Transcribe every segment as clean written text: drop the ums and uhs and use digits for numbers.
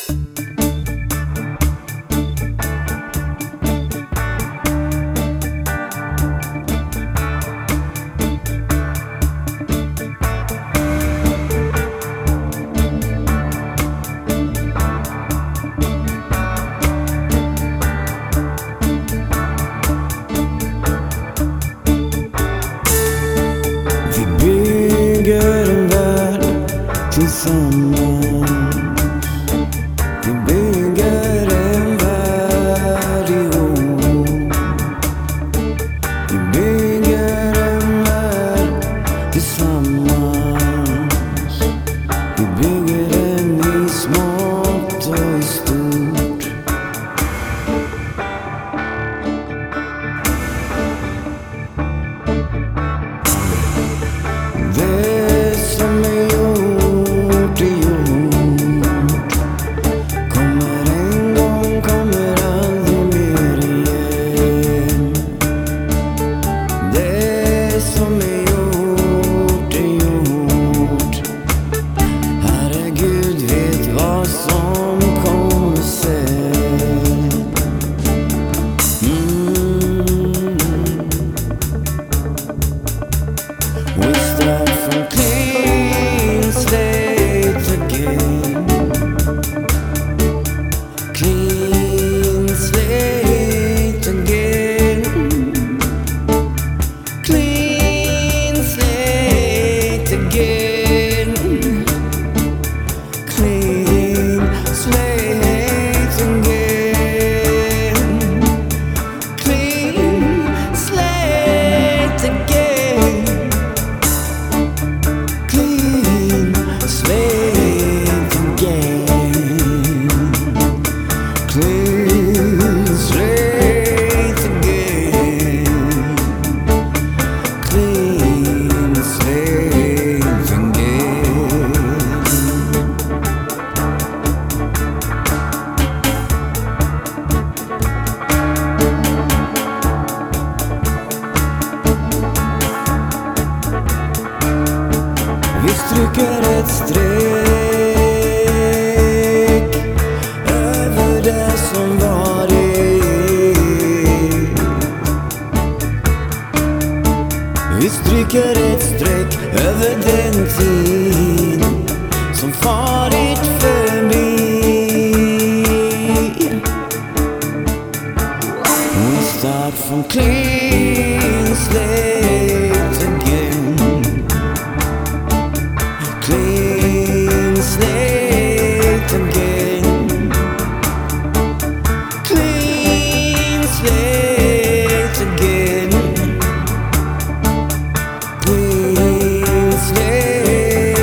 Tillsammans vi bygger en värld ihop. Vi bygger en värld tillsammans. Vi bygger den i smått och i stort. Det som är gjort är gjort. Kommer en gång, kommer aldrig mer igen. Det som är gjort är gjort. Herregud vet vad som kommer sen. We start from clean slate again. Clean slate again. Clean slate again. Clean slate again. Clean slate again. Clean slate again. Clean slate again. Clean slate again. Vi stryker ett streck över det som varit. Vi stryker ett streck över den tid som farit förbi. We start from clean slate again. Clean slate again. Clean slate again. Clean slate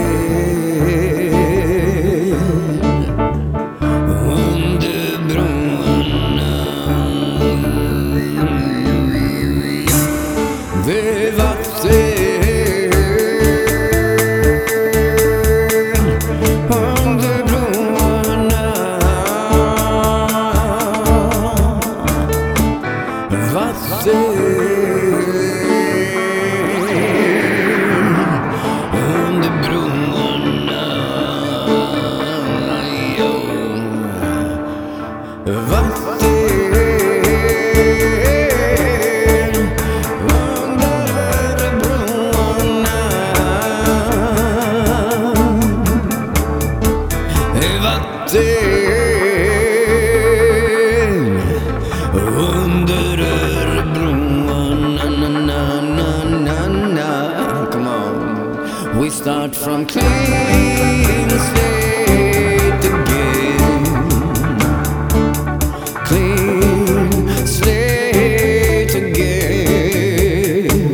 under broarna. Det vatten under broarna. Vatten under broarna. Vatten under broarna. Vatten under broarna. Come on, we start from clean slate again. Clean slate again.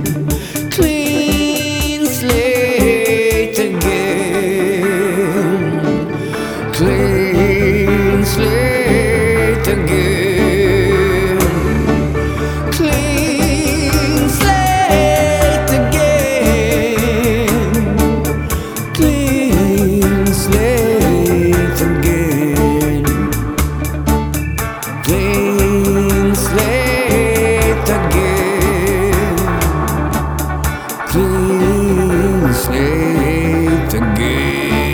Clean slate again. Clean slate again. Clean slate again. Clean slate again. Clean slate again. Clean slate again.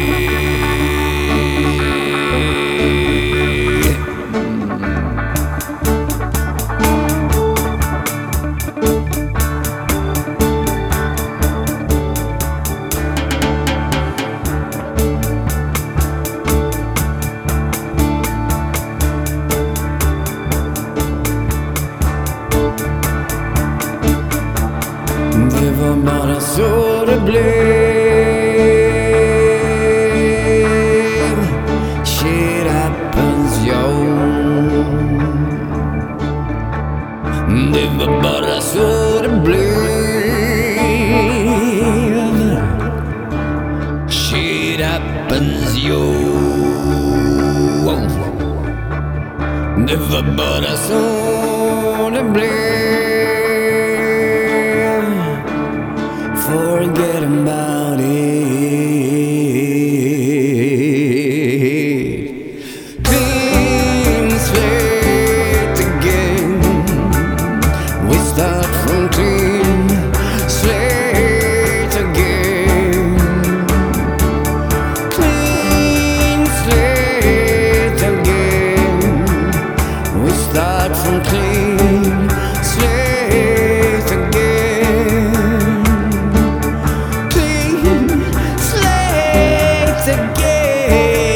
Det var bara så det blev. Shit happens, yo. Det var bara så det blev. Shit happens, yo. Det var bara så det blev. Forget about it. Clean slate again. We start from clean slate again. Clean slate again. We start from clean slate again. Again.